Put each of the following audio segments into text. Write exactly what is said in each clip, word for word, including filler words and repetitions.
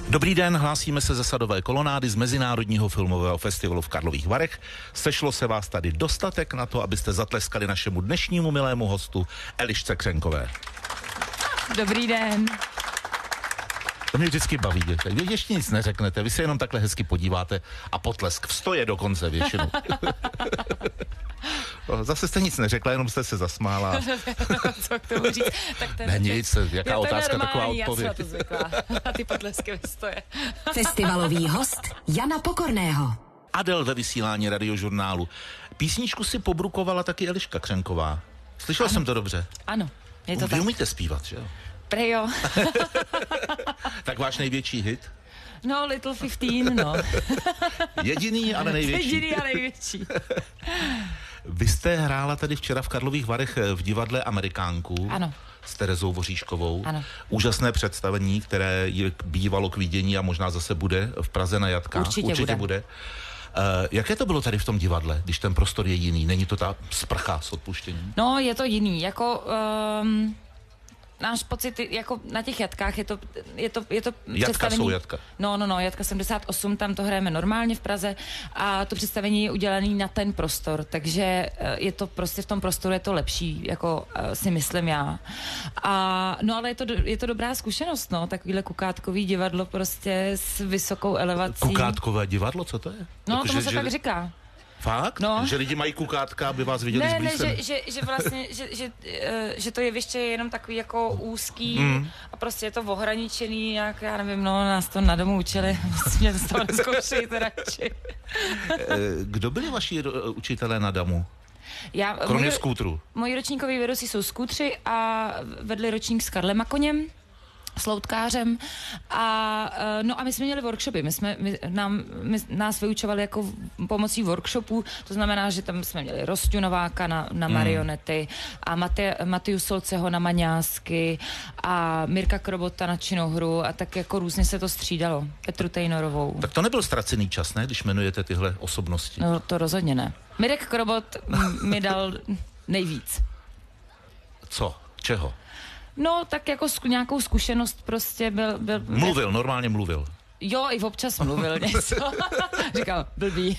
Dobrý den, hlásíme se ze Sadové kolonády z Mezinárodního filmového festivalu v Karlových Varech. Sešlo se vás tady dostatek na to, abyste zatleskali našemu dnešnímu milému hostu Elišce Křenkové. Dobrý den. To mě vždycky baví, děvče. Vy ještě nic neřeknete, vy se jenom takhle hezky podíváte a potlesk v stoje dokonce většinou. Zase jste nic neřekla, jenom jste se zasmála. Co k tomu říct? Tak ten, ne nic, jaká otázka, normální, taková odpověď. Já jsem to zvykla. A ty potlesky ve stoje. Festivalový host Jana Pokorného. Adel ve vysílání Radiožurnálu. Písničku si pobrukovala taky Eliška Křenková. Slyšel ano. jsem to dobře? Ano, je to Vy tak. umíte zpívat, že jo? Prejo. Tak váš největší hit? No, Little fifteen, no. Jediný, ale největší. Jediný a největší. Vy jste hrála tady včera v Karlových Varech v divadle Amerikánku. Ano. S Terezou Voříškovou. Ano. Úžasné představení, které je bývalo k vidění a možná zase bude v Praze na Jatkách. Určitě, Určitě bude. bude. Uh, jaké to bylo tady v tom divadle, když ten prostor je jiný? Není to ta sprcha s odpuštěním? No, je to jiný. Jako... Um... Náš pocit, jako na těch jatkách, je to, je to, je to Jatka představení... jsou jatka. No, no, no, Jatka sedmdesát osm, tam to hrajeme normálně v Praze a to představení je udělané na ten prostor, takže je to prostě v tom prostoru je to lepší, jako si myslím já. A, no, ale je to, je to dobrá zkušenost, no, takovýhle kukátkový divadlo prostě s vysokou elevací. Kukátkové divadlo, co to je? No, jako, tomu že, se že... tak říká. Fakt? No. Že lidi mají kukátka, aby vás viděli ne, zblízka? Ne, že, že, že vlastně, že, že, že to jeviště je jenom takový jako úzký mm. a prostě je to ohraničený nějak, já nevím, no, nás to na domu učili, mě to z toho neskoušejte radši. Kdo byli vaši učitelé na damu? Já, Kromě moji, skútru. Moji ročníkoví vědoucí jsou skútři a vedli ročník s Karlem Makoněm, s loutkářem a no a my jsme měli workshopy, my jsme, my, nám, my, nás vyučovali jako pomocí workshopů, to znamená, že tam jsme měli Rosťu Nováka na, na marionety a Mate, Matiu Solceho na maňásky a Mirka Krobota na činohru a tak jako různě se to střídalo, Petru Tejnorovou. Tak to nebyl ztracený čas, ne, když jmenujete tyhle osobnosti? No to rozhodně ne. Mirek Krobot mi dal nejvíc. Co? Čeho? No, tak jako zku, nějakou zkušenost prostě byl... byl mluvil, normálně mluvil. Jo, i občas mluvil něco. Říkal, blbý.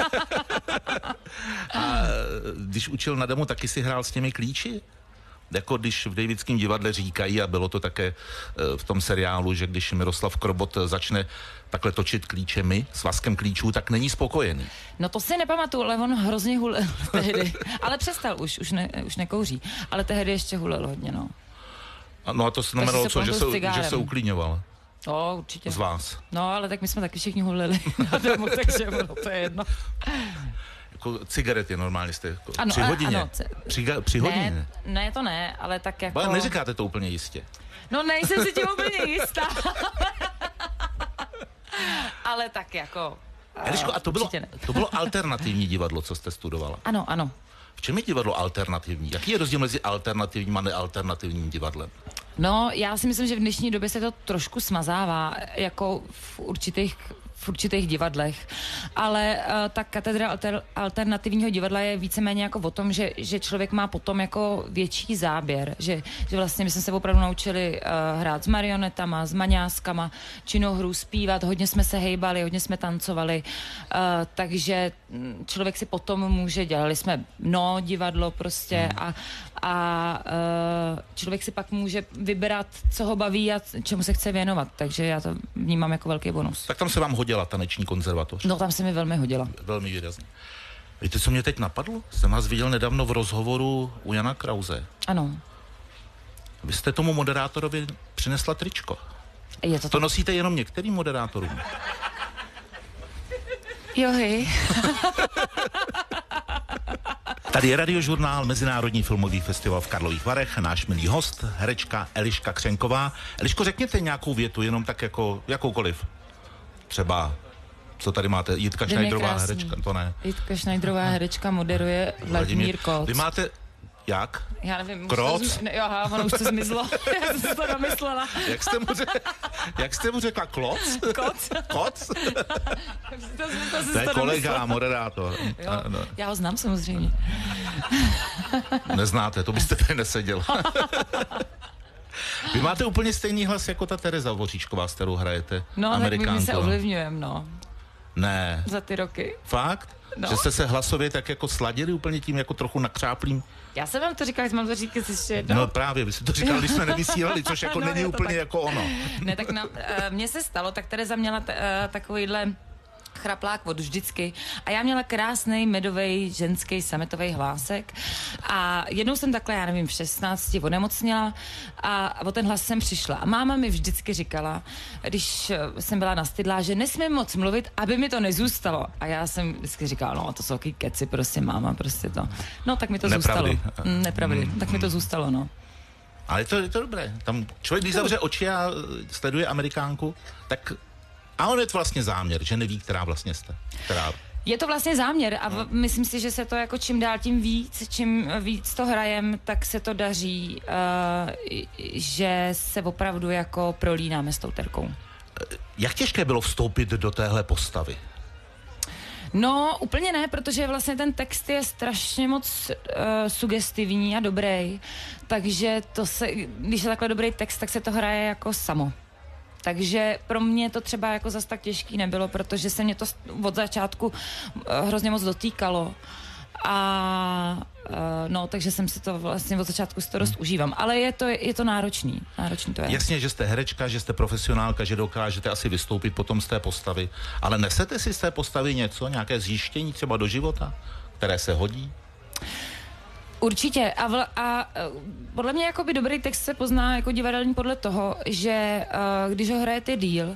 A když učil na damu, taky si hrál s těmi klíči? Jako když v Davidském divadle říkají, a bylo to také v tom seriálu, že když Miroslav Krobot začne takhle točit klíčemi, svazkem klíčů, tak není spokojený. No to si nepamatuju, ale on hrozně hulil tehdy. Ale přestal už, už, ne, už nekouří. Ale tehdy ještě hulil hodně, no. No a to znamenalo co, že se, že se uklíňoval? No, určitě. Z vás? No, ale tak my jsme taky všichni hulili na domu, takže ono to je jedno. Jako cigarety normálně jste jako ano, při hodině? Ano, při, při hodině? Ne, ne, to ne, ale tak jako... Ale neříkáte to úplně jistě. No nejsem si tím úplně jistá. Ale tak jako... Eliško, a to bylo, to bylo alternativní divadlo, co jste studovala? Ano, ano. V čem je divadlo alternativní? Jaký je rozdíl mezi alternativním a nealternativním divadlem? No, já si myslím, že v dnešní době se to trošku smazává, jako v určitých, v určitých divadlech. Ale uh, ta katedra alter, alternativního divadla je víceméně jako o tom, že, že člověk má potom jako větší záběr. Že, že vlastně my jsme se opravdu naučili uh, hrát s marionetama, s maňáskama, činohru, zpívat, hodně jsme se hejbali, hodně jsme tancovali. Uh, takže člověk si potom může, dělali jsme no divadlo prostě hmm. a, a uh, člověk si pak může vybrat, co ho baví a čemu se chce věnovat. Takže já to vnímám jako velký bonus. Tak tam se vám hodila taneční konzervatoř? No tam se mi velmi hodila. Velmi výrazně. Víte, co mě teď napadlo? Jsem vás viděl nedávno v rozhovoru u Jana Krause. Ano. Vy jste tomu moderátorovi přinesla tričko. Je to, to nosíte jenom některým moderátorům. Jo, hej. Tady je Radiožurnál, Mezinárodní filmový festival v Karlových Varech, náš milý host, herečka Eliška Křenková. Eliško, řekněte nějakou větu, jenom tak jako, jakoukoliv. Třeba, co tady máte, Jitka Šnajdrová herečka, to ne. Jitka Šnajdrová herečka moderuje Vladimír Koc. Vy máte, jak? Já nevím. Kroc? Zmi- jo, aha, ono už to zmizlo. Já jsem si to domyslela. Jak jste mu, řek, jak jste mu řekla, kloc? Koc? Koc? to, to, to je kolega, moderátor. Jo, no. Já ho znám samozřejmě. Neznáte, to byste tady neseděl. Vy máte úplně stejný hlas jako ta Tereza Voříčková, s kterou hrajete. No, Amerikánku, tak my se no. ovlivňujeme, no. Ne. Za ty roky. Fakt? No. Že jste se hlasově tak jako sladili úplně tím jako trochu nakřáplým? Já jsem vám to říkala, že mám to říkat ještě jednou. No právě, vy jste to říkali, když jsme nevysílali, což jako No, není je to úplně tak. jako ono. Ne, tak na, uh, mně se stalo, tak Tereza měla t, uh, takovýhle chraplák od vždycky a já měla krásný medový ženský sametový hlásek a jednou jsem takhle, já nevím, v šestnácti onemocněla a o ten hlas jsem přišla a máma mi vždycky říkala, když jsem byla nastydlá, že nesmím moc mluvit, aby mi to nezůstalo a já jsem vždycky říkala, no to jsou taky keci, prostě máma, prostě to. No tak mi to Nepravdy. zůstalo. Mm, nepravdy, mm, tak mi to zůstalo, no. Ale je to, je to dobré. Tam člověk, když zavře oči a sleduje Amerikánku, tak a on je to vlastně záměr, že neví, která vlastně jste. Která... Je to vlastně záměr a v, myslím si, že se to jako čím dál tím víc, čím víc to hrajem, tak se to daří, uh, že se opravdu jako prolínáme s tou Terkou. Jak těžké bylo vstoupit do téhle postavy? No, úplně ne, protože vlastně ten text je strašně moc uh, sugestivní a dobrý, takže to se, když je takhle dobrý text, tak se to hraje jako samo. Takže pro mě to třeba jako zas tak těžký nebylo, protože se mě to od začátku hrozně moc dotýkalo. A no, takže jsem si to vlastně od začátku si to dost užívám. Ale je to, je to náročný. náročný to je. Jasně, že jste herečka, že jste profesionálka, že dokážete asi vystoupit potom z té postavy. Ale nesete si z té postavy něco, nějaké zjištění třeba do života, které se hodí? Určitě. A, vl- a podle mě jakoby dobrý text se pozná jako divadelní podle toho, že uh, když ho hrajete díl, uh,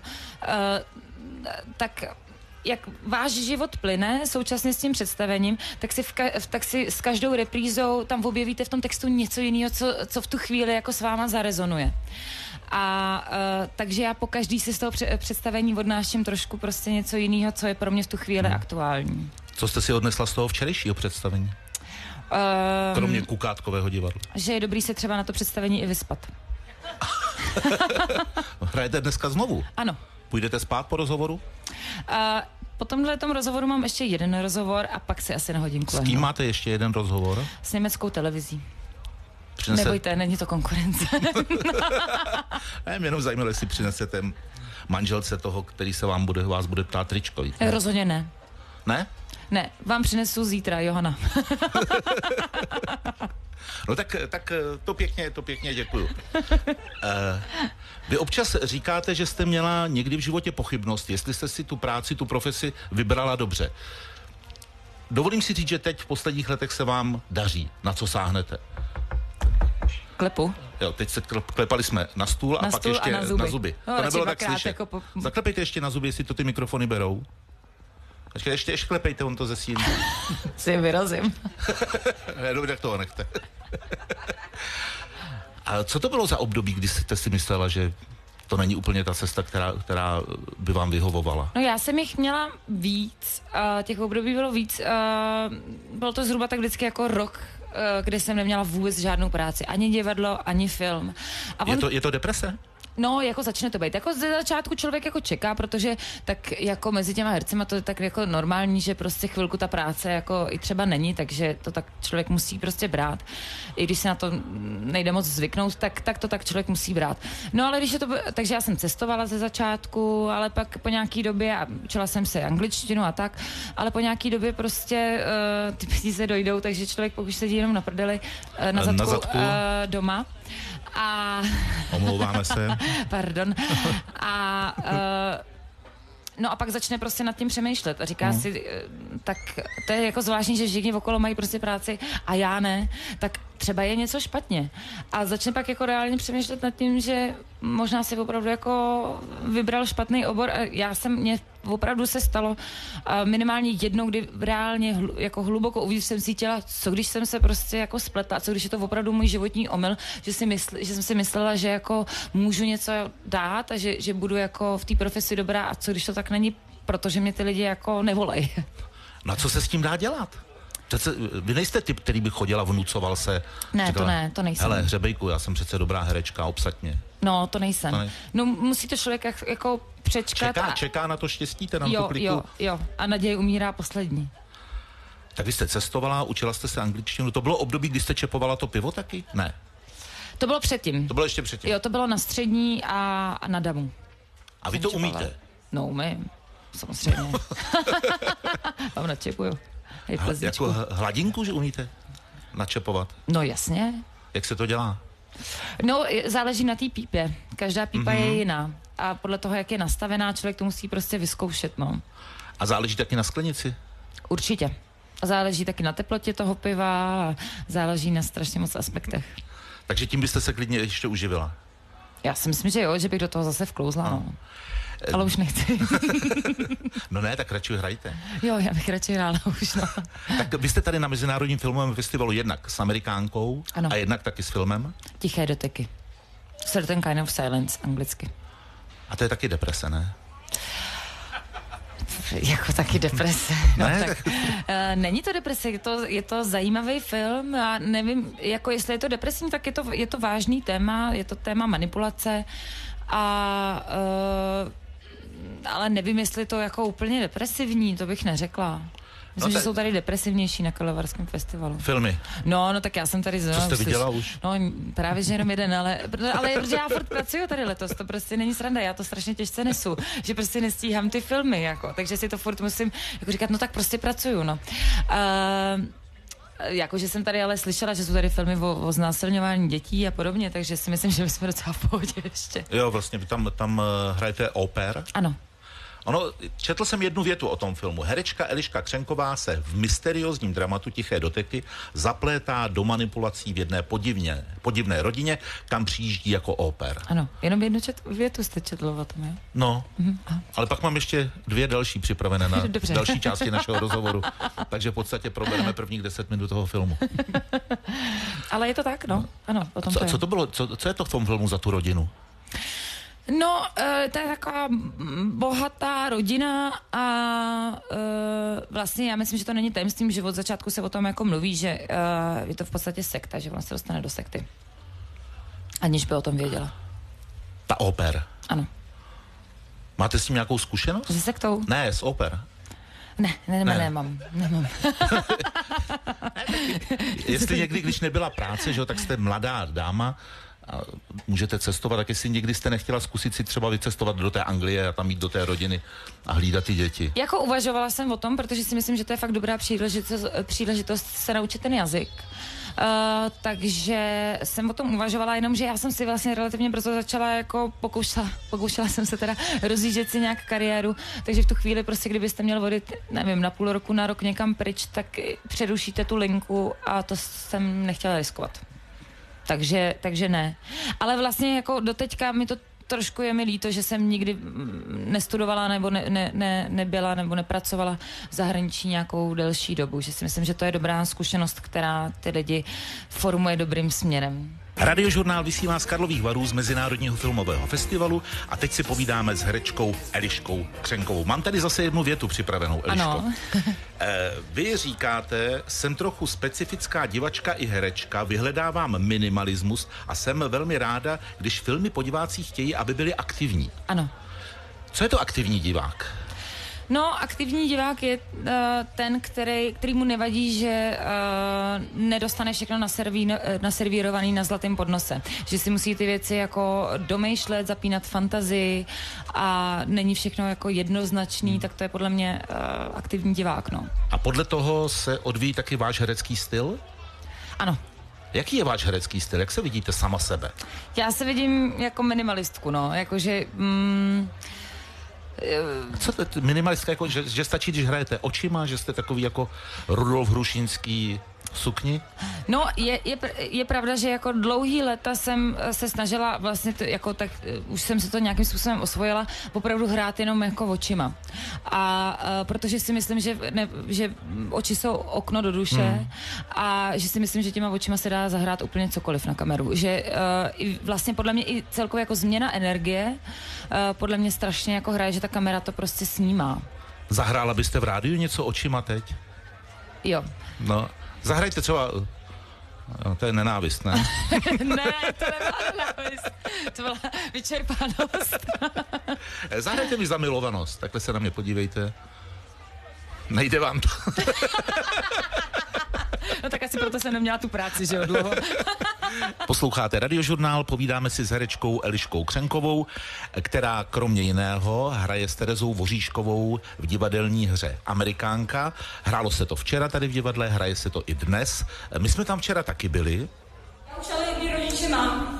tak jak váš život plyne současně s tím představením, tak si, v ka- tak si s každou reprízou tam objevíte v tom textu něco jiného, co, co v tu chvíli jako s váma zarezonuje. A uh, takže já po každý si z toho pře- představení odnáším trošku prostě něco jiného, co je pro mě v tu chvíli hmm. aktuální. Co jste si odnesla z toho včerejšího představení? Um, Kromě Kukátkového divadla. Že je dobrý se třeba na to představení i vyspat. Hrajete dneska znovu? Ano. Půjdete spát po rozhovoru? Uh, po tomhle tom rozhovoru mám ještě jeden rozhovor a pak si asi na hodinku. S kým máte ještě jeden rozhovor? S německou televizí. Přinese... Nebojte, není to konkurence. Ne, mě jenom zajímalo, jestli přinesete manželce toho, který se vám bude, vás bude ptát tričko. Víte? Rozhodně ne. Ne? Ne, vám přinesu zítra, Johana. No tak, tak to pěkně, to pěkně děkuju. Uh, vy občas říkáte, že jste měla někdy v životě pochybnost, jestli jste si tu práci, tu profesi vybrala dobře. Dovolím si říct, že teď v posledních letech se vám daří. Na co sáhnete? Klepu. Jo, teď se klepali jsme na stůl a na pak stůl ještě a na zuby. na zuby. No, to nebylo tak krát, slyšet. jako po... Zaklepejte ještě na zuby, jestli to ty mikrofony berou. Ještě, ještě, ještě klepejte, on to zesílí. Si vyrazím. Ne, dobře, tak toho nechte. A co to bylo za období, kdy jste si myslela, že to není úplně ta cesta, která, která by vám vyhovovala? No já jsem jich měla víc, uh, těch období bylo víc, uh, bylo to zhruba tak vždycky jako rok, uh, kdy jsem neměla vůbec žádnou práci, ani divadlo, ani film. A on... je, to, je to deprese? No, jako začne to být. Jako ze začátku člověk jako čeká, protože tak jako mezi těma hercima to je tak jako normální, že prostě chvilku ta práce jako i třeba není, takže to tak člověk musí prostě brát. I když se na to nejde moc zvyknout, tak, tak to tak člověk musí brát. No ale když je to, takže já jsem cestovala ze začátku, ale pak po nějaký době, a učila jsem se angličtinu a tak, ale po nějaký době prostě uh, ty peníze dojdou, takže člověk pokud sedí jenom na prdeli uh, na zadku, na zadku. Uh, doma. A... Omlouváme se. Pardon. A... Uh, no a pak začne prostě nad tím přemýšlet a říká no. si, tak to je jako zvláštní, že všichni okolo mají prostě práci a já ne, tak třeba je něco špatně. A začne pak jako reálně přemýšlet nad tím, že možná si opravdu jako vybral špatný obor a já jsem, mě opravdu se stalo minimálně jednou, kdy reálně hlu, jako hluboko uvnitř jsem cítila, co když jsem se prostě jako spletla, co když je to opravdu můj životní omyl, že, si mysl, že jsem si myslela, že jako můžu něco dát a že, že budu jako v té profesi dobrá a co když to tak není, protože mě ty lidi jako nevolají. No a co se s tím dá dělat? Přece, vy nejste typ, který by chodil a vnucoval se. Ne, říkala, to ne, to nejsem. Hele, hřebejku, já jsem přece dobrá herečka, obsaď mě. No, to nejsem. To nej... No, musí to člověk jako přečkat. Čeká, a... čeká na to štěstí, ten jo, tu kliku. Jo, jo, a naděje umírá poslední. Tak vy jste cestovala, učila jste se angličtinu, to bylo období, kdy jste čepovala to pivo taky? Ne. To bylo předtím. To bylo ještě předtím. Jo, to bylo na střední a, a na damu. A vy to umíte? No, umím. Samozřejmě. Vám načepuju. Hej, jako hladinku, že umíte načepovat? No jasně. Jak se to dělá? No, záleží na té pípě. Každá pípa mm-hmm. je jiná. A podle toho, jak je nastavená, člověk to musí prostě vyzkoušet, no. A záleží taky na sklenici? Určitě. A záleží taky na teplotě toho piva a záleží na strašně moc aspektech. Takže tím byste se klidně ještě uživila? Já si myslím, že jo, že bych do toho zase vklouzla, no. no. Ale už nechci. No ne, tak radši hrajte. Jo, já bych radši hrála už, no. Tak vy jste tady na Mezinárodním filmovém festivalu jednak s Amerikánkou ano. a jednak taky s filmem? Tiché doteky. Certain Kind of Silence, anglicky. A to je taky deprese, ne? Jako taky deprese. No, ne? tak, uh, není to deprese, je to, je to zajímavý film a nevím, jako jestli je to depresivní, tak je to, je to vážný téma, je to téma manipulace a uh, ale nevím, jestli to jako úplně depresivní, to bych neřekla. Myslím, no, že jsou tady depresivnější na Karlovarském festivalu. Filmy. No, no tak já jsem tady... Co jste viděla už? No právě, že jenom jeden, ale, ale protože já furt pracuju tady letos, to prostě není sranda, já to strašně těžce nesu, že prostě nestíhám ty filmy, jako, takže si to furt musím jako říkat, no tak prostě pracuju, no. Uh, Jakože jsem tady ale slyšela, že jsou tady filmy o, o znásilňování dětí a podobně, takže si myslím, že my jsme docela v pohodě ještě. Jo, vlastně vy tam, tam uh, hrajete oper. Ano. Ono, četl jsem jednu větu o tom filmu. Herečka Eliška Křenková se v mysteriózním dramatu Tiché doteky zaplétá do manipulací v jedné podivně, podivné rodině, kam přijíždí jako oper. Ano, jenom jednu čet, větu jste četl o tom, jo? No, mhm, ale pak mám ještě dvě další připravené na Dobře. další části našeho rozhovoru. Takže v podstatě probereme prvních deset minut toho filmu. Ale je to tak, no. Ano, o tom co, to je. Co to bylo, co, co je to v tom filmu za tu rodinu? No, to je taková bohatá rodina a vlastně já myslím, že to není tajemstvím, že od začátku se o tom jako mluví, že je to v podstatě sekta, že ona se dostane do sekty. Aniž by o tom věděla. Ta oper? Ano. Máte s tím nějakou zkušenost? Se sektou? Ne, s oper. Ne, ne, ne, nemám, nemám. Jestli někdy, když nebyla práce, že jo, tak jste mladá dáma, a můžete cestovat, tak jestli někdy jste nechtěla zkusit si třeba vycestovat do té Anglie a tam jít do té rodiny a hlídat ty děti. Jako uvažovala jsem o tom, protože si myslím, že to je fakt dobrá příležitost, příležitost se naučit ten jazyk. Uh, takže jsem o tom uvažovala, jenom že já jsem si vlastně relativně brzo začala jako pokoušela, pokoušela jsem se teda rozjíždět si nějak kariéru, takže v tu chvíli prostě, kdybyste měl vodit, nevím, na půl roku, na rok někam pryč, tak přerušíte tu linku a to jsem nechtěla riskovat. Takže, takže ne. Ale vlastně jako doteďka mi to trošku je mi líto, že jsem nikdy nestudovala nebo ne, ne, ne, nebyla nebo nepracovala v zahraničí nějakou delší dobu. Že si myslím, že to je dobrá zkušenost, která ty lidi formuje dobrým směrem. Radiožurnál vysílá z Karlových Varů z Mezinárodního filmového festivalu a teď si povídáme s herečkou Eliškou Křenkovou. Mám tady zase jednu větu připravenou, Eliško. Ano. e, vy říkáte, jsem trochu specifická divačka i herečka, vyhledávám minimalismus a jsem velmi ráda, když filmy po divácích chtějí, aby byli aktivní. Ano. Co je to aktivní divák? No, aktivní divák je uh, ten, který, který mu nevadí, že uh, nedostane všechno naserví, naservírovaný na zlatém podnose. Že si musí ty věci jako domýšlet, zapínat fantazii a není všechno jako jednoznačný, hmm. tak to je podle mě uh, aktivní divák, no. A podle toho se odvíjí taky váš herecký styl? Ano. Jaký je váš herecký styl? Jak se vidíte sama sebe? Já se vidím jako minimalistku, no. Jakože... Mm, Co to je minimalistka, jako, že, že stačí, když hrajete očima, že jste takový jako Rudolf Hrušínský v sukni? No, je, je, je pravda, že jako dlouhý léta jsem se snažila vlastně to, jako tak, už jsem se to nějakým způsobem osvojila, opravdu hrát jenom jako očima. A, a protože si myslím, že, ne, že oči jsou okno do duše hmm. a že si myslím, že těma očima se dá zahrát úplně cokoliv na kameru. Že uh, vlastně podle mě i celkově jako změna energie uh, podle mě strašně jako hraje, že ta kamera to prostě snímá. Zahrála byste v rádiu něco očima teď? Jo. No. Zahrajte třeba... No, to je nenávist, ne? Ne, to nebyla nenávist. To byla vyčerpanost. Zahrajte mi zamilovanost. Takhle se na mě podívejte. Nejde vám to. No tak asi proto jsem neměla tu práci, že jo, dlouho. Posloucháte Radiožurnál, povídáme si s herečkou Eliškou Křenkovou, která kromě jiného hraje s Terezou Voříškovou v divadelní hře Amerikánka. Hrálo se to včera tady v divadle, hraje se to i dnes. My jsme tam včera taky byli. Já už ale někdy rodiče mám.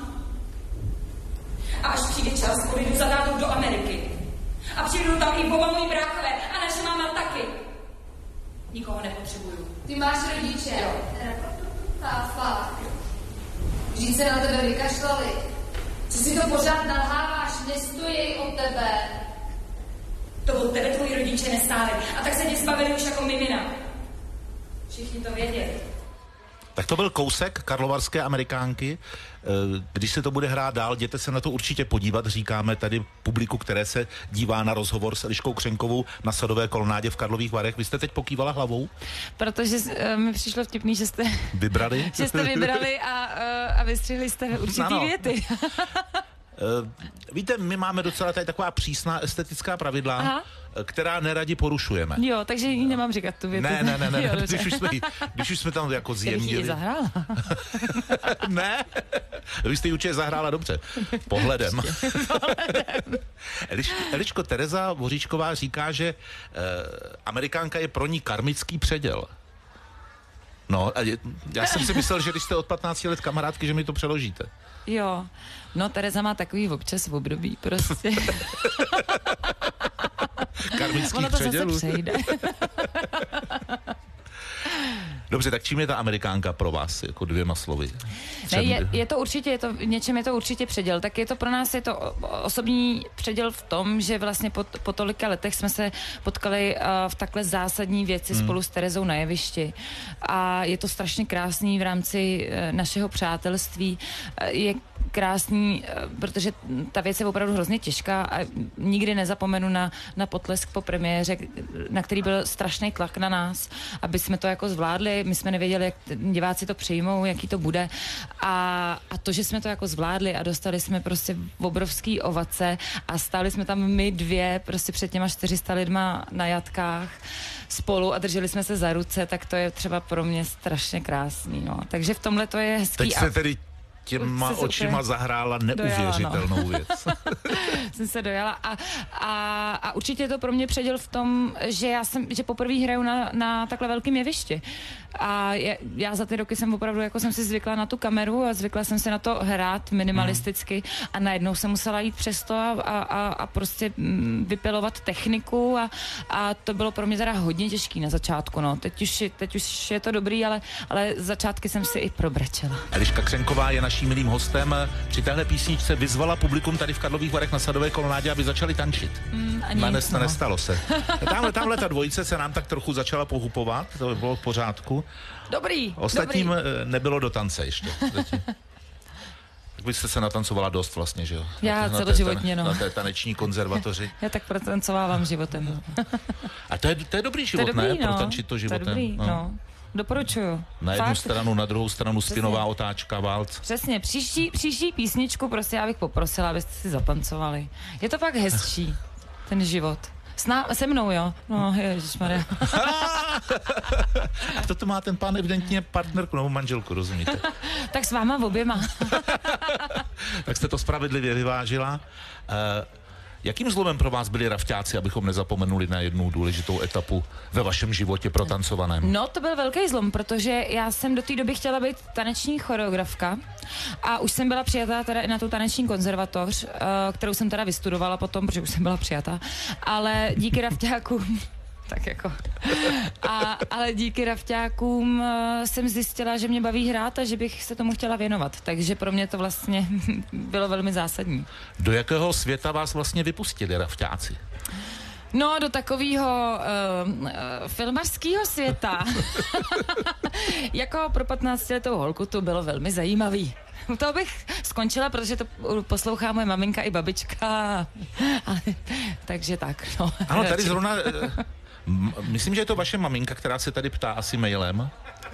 A až přijde čas, odjdu za tátou do Ameriky. A přijdou tam i oba moji bráchové a naše máma taky. Nikoho nepotřebuju. Ty máš rodiče? Jo. A fakt. Vždyť se na tebe vykašlali. Co si to pořád nalháváš, nestojí o tebe. To od tebe tvoji rodiče nestáli. A tak se tě zbavili už jako mimina. Všichni to vědět. Tak to byl kousek karlovarské Amerikánky. Když se to bude hrát dál, jděte se na to určitě podívat, říkáme tady publiku, které se dívá na rozhovor s Eliškou Křenkovou na Sadové kolonádě v Karlových Varech. Vy jste teď pokývala hlavou? Protože uh, mi přišlo vtipný, že jste vybrali, že jste vybrali a, uh, a vystřihli jste určitý ano. věty. Uh, víte, my máme docela tady taková přísná estetická pravidla, Aha. která neradi porušujeme. Jo, takže ji nemám říkat tu větu. Ne, ne, ne, ne, jo, když, už jsme, když už jsme tam jako zjemnili. Kdybych ji zahrála. Ne, vy jste ji určitě zahrála dobře. Pohledem. Pohledem. Eliš, Eliško, Tereza Voříčková říká, že uh, Amerikánka je pro ní karmický předěl. No, a je, já jsem si myslel, že když jste od patnácti let kamarádky, že mi to přeložíte. Jo, no Tereza má takový občas v období, prostě. Karmických předělů. Ono to zase přejde. Dobře, tak čím je ta Amerikánka pro vás, jako dvěma slovy? Ne, je, je to určitě, je to, něčem je to určitě předěl. Tak je to pro nás, je to osobní předěl v tom, že vlastně po, po tolika letech jsme se potkali uh, v takhle zásadní věci hmm. spolu s Terezou na jevišti. A je to strašně krásný v rámci uh, našeho přátelství. Uh, je krásný, uh, protože ta věc je opravdu hrozně těžká a nikdy nezapomenu na, na potlesk po premiéře, na který byl strašný tlak na nás, aby jsme to jako zvládli. My jsme nevěděli, jak diváci to přijmou, jaký to bude. A, a to, že jsme to jako zvládli a dostali jsme prostě obrovský ovace a stáli jsme tam my dvě prostě před těma čtyřista lidma na jatkách spolu a drželi jsme se za ruce, tak to je třeba pro mě strašně krásný. No. Takže v tomhle to je hezký. Teď se tedy těma očima zahrála neuvěřitelnou dojala, no. věc. Jsem se dojala a, a, a určitě je to pro mě předěl v tom, že já jsem, že poprvé hraju na, na takhle velkém jevišti. A já, já za ty roky jsem opravdu, jako jsem si zvykla na tu kameru a zvykla jsem si na to hrát minimalisticky hmm. a najednou jsem musela jít přes to a, a, a prostě vypilovat techniku a, a to bylo pro mě teda hodně těžký na začátku, no. Teď už, teď už je to dobrý, ale, ale začátky jsem si i probrečela. Eliška Křenková je naším milým hostem. Při téhle písničce vyzvala publikum tady v Karlových Varech na Sadové kolonádě, aby začali tančit. Mm, ani nic, no. Nestalo se. Tamhle, tamhle ta dvojice se nám tak trochu začala pohupovat, to bylo v pořádku. Dobrý, Ostatním dobrý. nebylo do tance ještě. Tak byste se natancovala dost vlastně, že jo? Já na celoživotně, no. Na té taneční konzervatoři. Já tak protancovávám životem. A to je, to je dobrý život, to je dobrý, ne? No. Protančit to životem. To je dobrý, no. no. Doporučuju. Na jednu Fakt. stranu, na druhou stranu spinová otáčka, válc. Přesně, příští, příští písničku prostě já bych poprosila, abyste si zatancovali. Je to pak hezčí, ten život. S ná, se mnou, jo? No, ježišmarja. A toto má ten pán evidentně partnerku nebo manželku, rozumíte? Tak s váma oběma. Tak jste to spravedlivě vyvážila. Uh, Jakým zlomem pro vás byli rafťáci, abychom nezapomenuli na jednu důležitou etapu ve vašem životě protancovaném? No, to byl velký zlom, protože já jsem do té doby chtěla být taneční choreografka a už jsem byla přijatá teda i na tu taneční konzervatoř, kterou jsem teda vystudovala potom, protože už jsem byla přijatá, ale díky rafťákům tak jako. A, ale díky rafťákům uh, jsem zjistila, že mě baví hrát a že bych se tomu chtěla věnovat. Takže pro mě to vlastně bylo velmi zásadní. Do jakého světa vás vlastně vypustili rafťáci? No, do takového uh, uh, filmařského světa. Jako pro patnáctiletou holku to bylo velmi zajímavý. To bych skončila, protože to poslouchá moje maminka i babička. Ale, takže tak, no. Ano, tady zrovna... Myslím, že je to vaše maminka, která se tady ptá asi mailem.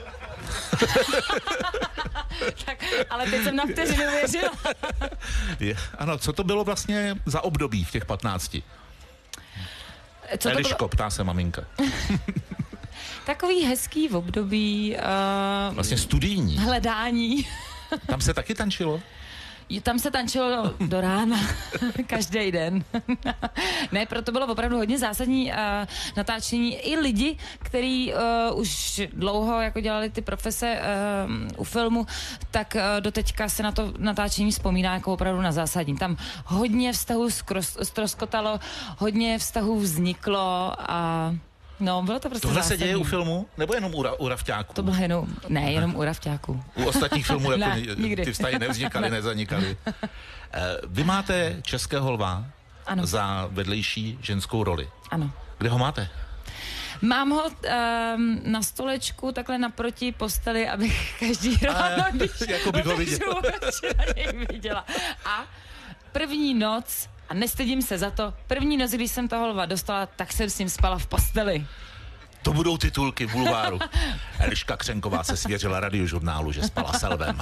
Tak, ale teď jsem na vteřinu věřila. Je, ano, co to bylo vlastně za období v těch patnácti? Co Eliško, bylo... ptá se maminka. Takový hezký v období uh, Vlastně studijní. hledání. Tam se taky tančilo? Tam se tančilo do, do rána, každý den. Ne, proto bylo opravdu hodně zásadní uh, natáčení. I lidi, kteří uh, už dlouho jako dělali ty profese uh, u filmu, tak uh, doteďka se na to natáčení vzpomíná jako opravdu na zásadní. Tam hodně vztahů ztroskotalo, hodně vztahů vzniklo a no, bylo to prostě Tohle zásadní. se děje u filmu? Nebo jenom u, ra, u rafťáků? To bylo jenom, ne, jenom u rafťáků. U ostatních filmů jako Ne, nikdy. ty vztahy nevznikaly, Ne. nezanikaly. Vy máte Českého lva Ano. za vedlejší ženskou roli. Ano. Kde ho máte? Mám ho um, na stolečku takhle naproti posteli, abych každý ráno, když jako bych ho viděla. otevřu oči, na něj viděla. A první noc, a nestydím se za to, první noc, když jsem toho lva dostala, tak jsem s ním spala v posteli. To budou titulky v bulváru. Eliška Křenková se svěřila Radiožurnálu, že spala s lvem.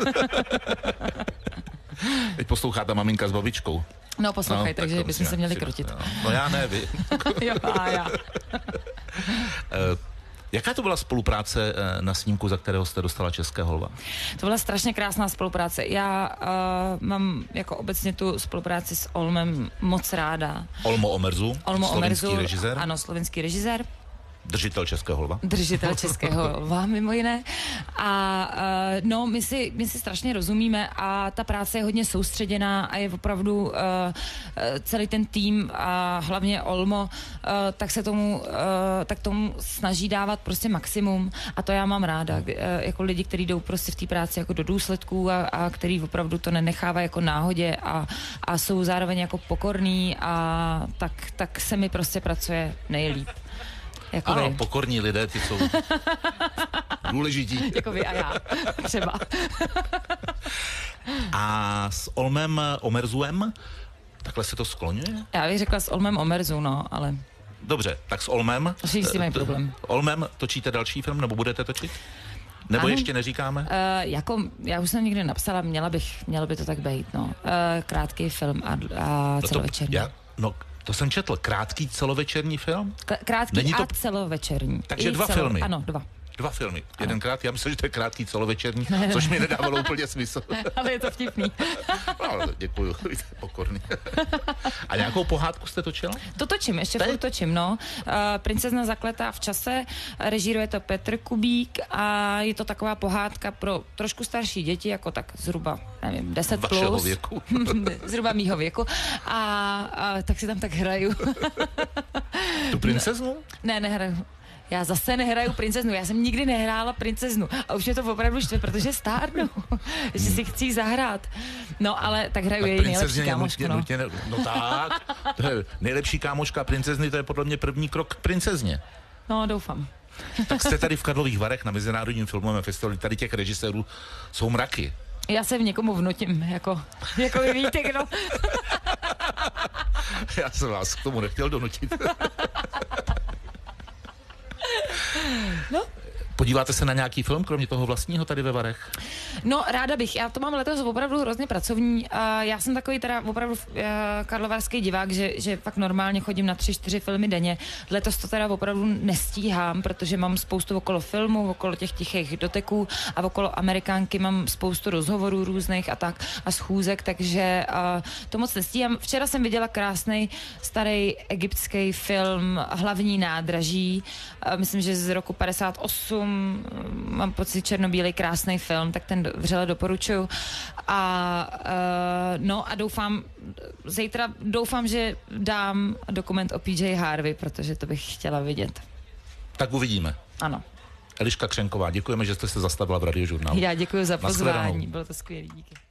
Teď poslouchá ta maminka s babičkou. No poslouchej, No, takže tak to bychom se musíme měli přidat, krotit. No. no já ne, vy. Jo, a já. Uh, jaká to byla spolupráce uh, na snímku, za kterého jste dostala Českého lva? To byla strašně krásná spolupráce. Já uh, mám jako obecně tu spolupráci s Olmem moc ráda. Olmo Omerzu, Olmo slovenský Omerzu, režisér, ano, slovenský režisér. držitel Českého lva. Držitel Českého lva, mimo jiné. A uh, no, my si, my si strašně rozumíme a ta práce je hodně soustředěná a je opravdu uh, celý ten tým a hlavně Olmo, uh, tak se tomu, uh, tak tomu snaží dávat prostě maximum a to já mám ráda. Uh, jako lidi, kteří jdou prostě v té práci jako do důsledků a, a který opravdu to nenechávají jako náhodě a, a jsou zároveň jako pokorní a tak, tak se mi prostě pracuje nejlíp. Jako Ano, vy. pokorní lidé, ty jsou důležití. Jako vy a já, třeba. A s Olmem Omerzuem, takhle se to skloňuje? Já bych řekla s Olmem Omerzu, no, ale Dobře, tak s Olmem. všichni s tím mají problém. Olmem točíte další film, nebo budete točit? Nebo Ano. ještě neříkáme? Uh, jako, já už jsem někde napsala, měla bych, mělo by to tak být, no. Uh, krátký film a, a No to, celovečerní. já, no, to jsem četl, krátký celovečerní film? K- Krátký Není to- a celovečerní. Takže I dva celo... filmy. Ano, dva. Dva filmy. Jedenkrát, já myslím, že to je krátký celovečerní, což mi nedávalo úplně smysl. Ale je to vtipný. No, děkuju, jste pokorný. A nějakou pohádku jste točila? To točím, ještě Teď? furt točím, no. Uh, Princezna zakletá v čase, režíruje to Petr Kubík a je to taková pohádka pro trošku starší děti, jako tak zhruba, nevím, deset Vašeho plus. věku. Zhruba mýho věku. A, a tak si tam tak hraju. Tu princeznu? Ne, nehraju. Já zase nehraju princeznu. Já jsem nikdy nehrála princeznu. A už mě to opravdu štve, protože stárnu. Že si chci zahrát. No, ale tak hraju její nejlepší kámošku, no. nutně, no tak, to je nejlepší kámoška princezny, to je podle mě první krok k princezně. No, doufám. Tak jste tady v Karlových Varech na Mezinárodním filmovém festivalu, tady těch režisérů jsou mraky. Já se v někomu vnutím, jako, jako vy víte, kdo. Já jsem vás k tomu nechtěl donutit. No. Podíváte se na nějaký film, kromě toho vlastního tady ve Varech? No, ráda bych. Já to mám letos opravdu hrozně pracovní. A já jsem takový teda opravdu uh, karlovarský divák, že, že fakt normálně chodím na tři, čtyři filmy denně. Letos to teda opravdu nestíhám, protože mám spoustu okolo filmů, okolo těch tichých doteků a okolo Amerikánky mám spoustu rozhovorů různých a tak a schůzek, takže uh, to moc nestíhám. Včera jsem viděla krásný starý egyptský film Hlavní nádraží. Uh, myslím, že z roku padesát osm. Mám pocit, černobílej krásný film, tak ten vřele doporučuju. A uh, no a doufám, zítra doufám, že dám dokument o P J Harvey, protože to bych chtěla vidět. Tak uvidíme. Ano. Eliška Křenková, děkujeme, že jste se zastavila v Radiožurnálu. Já děkuji za Nashledanou. pozvání, bylo to skvělé, díky.